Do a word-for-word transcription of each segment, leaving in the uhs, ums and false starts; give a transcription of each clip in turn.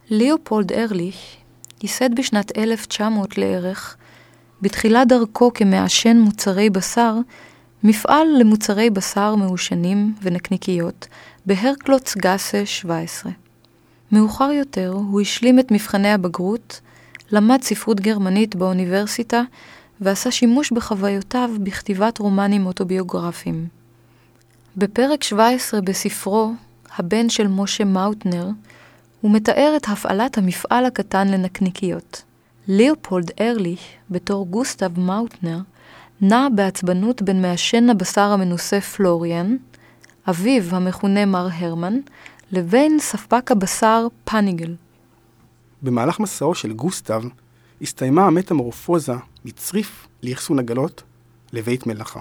ליאופולד ארליך ייסד בשנת אלף תשע מאות לערך, בתחילת דרכו כמעשן מוצרי בשר, מפעל למוצרי בשר מעושנים ונקניקיות בהרקלוץ גאסה שבע עשרה. מאוחר יותר הוא השלים את מבחני הבגרות, למד ספרות גרמנית באוניברסיטה ועשה שימוש בחוויותיו בכתיבת רומנים אוטוביוגרפיים. בפרק שבע עשרה בספרו, הבן של משה מאוטנר, הוא מתאר את הפעלת המפעל הקטן לנקניקיות. ליאופולד ארליך, בתור גוסטב מאוטנר, נע בעצבנות בין מעשן הבשר המנוסה פלוריאן, אביו המכונה מר הרמן, לבין ספק הבשר פניגל. במהלך מסעו של גוסטב, הסתיימה המטמורפוזה מצריף לאחסון עגלות לבית מלאכה.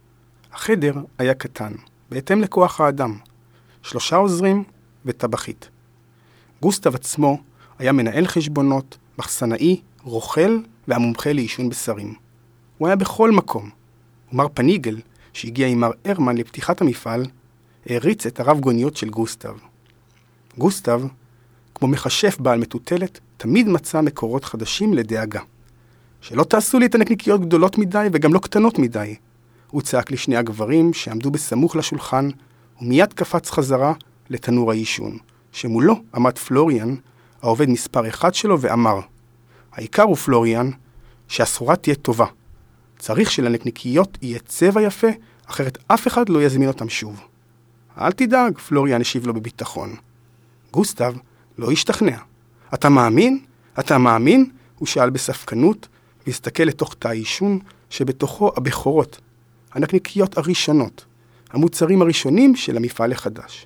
החדר היה קטן, בהתאם לכוח האדם, שלושה עוזרים וטבחית. גוסטב עצמו היה מנהל חשבונות, מחסנאי, רוכל והמומחה לעישון בשרים. הוא היה בכל מקום. ומר פניגל, שהגיע עם מר הרמן לפתיחת המפעל, העריץ את הרב גוניות של גוסטב. גוסטב, כמו מחשף בעל מטוטלת, תמיד מצא מקורות חדשים לדאגה. שלא תעשו לי את הנקניקיות גדולות מדי וגם לא קטנות מדי. הוא צעק לשני הגברים שעמדו בסמוך לשולחן, ומיד קפץ חזרה לתנור העישון, שמולו עמד פלוריאן, העובד מספר אחד שלו, ואמר, העיקר הוא פלוריאן, שהסחורה תהיה טובה. צריך שלנקניקיות יהיה צבע יפה, אחרת אף אחד לא יזמין אותם שוב. אל תדאג, פלוריאן השיב לו בביטחון. גוסטב לא השתכנע. אתה מאמין? אתה מאמין? הוא שאל בספקנות, והסתכל לתוך תא העישון שבתוכו הבכורות, הנקניקיות הראשונות, המוצרים הראשונים של המפעל החדש.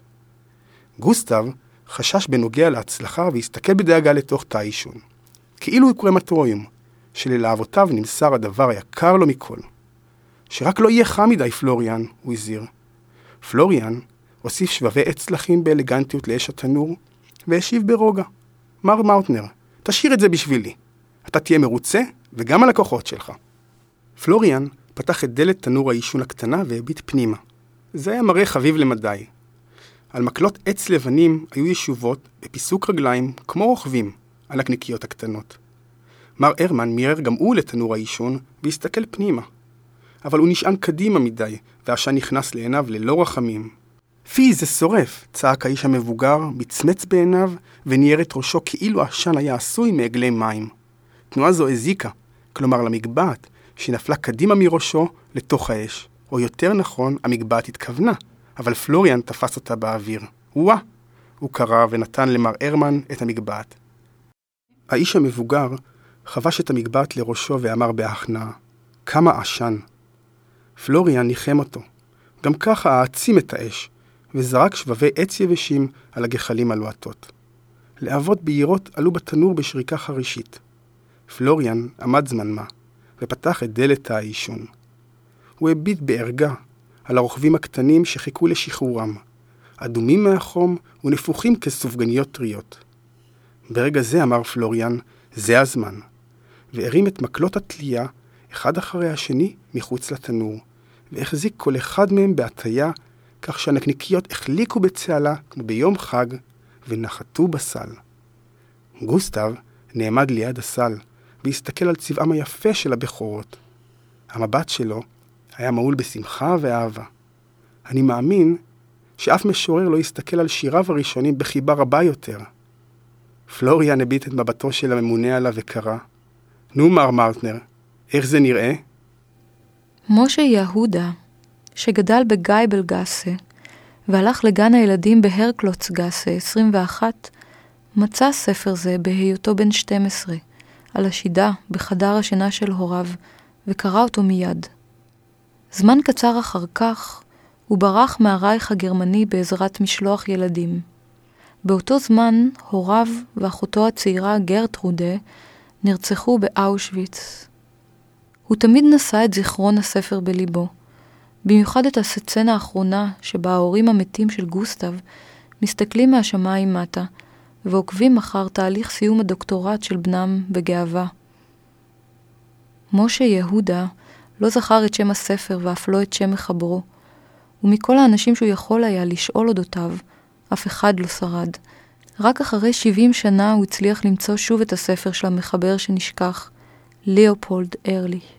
גוסטב חשש בנוגע להצלחה והסתכל בדאגה לתוך תא העישון. כאילו הוא קרמטוריום, שללהבותיו נמסר הדבר היקר לו מכל. שרק לא יהיה חם מדי, פלוריאן, הוא הזהיר. פלוריאן הוסיף שבבי עץ לחים באלגנטיות לאש התנור, והשיב ברוגע. מר מאוטנר, תשאיר את זה בשבילי. אתה תהיה מרוצה וגם הלקוחות שלך. פלוריאן פתח את דלת תנור העישון הקטנה והביט פנימה. זה היה מראה חביב למדי. על מקלות עץ לבנים היו ישובות בפיסוק רגליים כמו רוכבים על הקניקיות הקטנות. מר הרמן מירר גם הוא לתנור העישון והסתכל פנימה. אבל הוא נשען קדימה מדי, והעשן נכנס לעיניו ללא רחמים. פי, זה שורף, צעק האיש המבוגר, מצמץ בעיניו, וניער את ראשו כאילו העשן היה עשוי מעגלי מים. תנועה זו הזיקה, כלומר למגבעת, שנפלה קדימה מראשו לתוך האש. או יותר נכון, המגבעת התכוונה, אבל פלוריאן תפס אותה באוויר. וואה! הוא קרא ונתן למר הרמן את המגבעת. האיש המבוגר חבש את המגבעת לראשו ואמר בהכנעה, כמה עשן. פלוריאן ניחם אותו. גם ככה העצים את האש, וזרק שבבי עץ יבשים על הגחלים הלוהטות. להבות בהירות עלו בתנור בשריקה חרישית. פלוריאן עמד זמן מה, ופתח את דלת העישון. הוא הביט בערגה על הרוכבים הקטנים שחיכו לשחרורם, אדומים מהחום ונפוחים כסופגניות טריות. ברגע זה אמר פלוריאן, זה הזמן, והרים את מקלות התלייה, אחד אחרי השני, מחוץ לתנור, והחזיק כל אחד מהם בהטיה, כך שהנקניקיות החליקו בצהלה כמו ביום חג, ונחתו בסל. גוסטב נעמד ליד הסל, והסתכל על צבעם היפה של הבכורות. המבט שלו היה מעול בשמחה ואהבה. אני מאמין שאף משורר לא יסתכל על שיריו הראשונים בחיבה רבה יותר. פלוריאן הביט את מבטו של הממונה עליו וקרא, נו מר מאוטנר, איך זה נראה? משה יהודה, שגדל בגייבל גאסה, והלך לגן הילדים בהרקלוץ גאסה עשרים ואחת, מצא ספר זה בהיותו בן שתים עשרה, על השידה בחדר השינה של הוריו, וקרא אותו מיד. זמן קצר אחר כך, הוא ברח מהרייך הגרמני בעזרת משלוח ילדים. באותו זמן, הוריו ואחותו הצעירה גרטרודה נרצחו באושוויץ. הוא תמיד נשא את זיכרון הספר בליבו, במיוחד את הסצנה האחרונה שבה ההורים המתים של גוסטב מסתכלים מהשמיים מטה, ועוקבים אחר תהליך סיום הדוקטורט של בנם בגאווה. משה יהודה לא זכר את שם הספר ואף לא את שם מחברו, ומכל האנשים שהוא יכול היה לשאול אודותיו, אף אחד לא שרד. רק אחרי שבעים שנה הוא הצליח למצוא שוב את הספר של המחבר שנשכח, ליאופולד ארליך.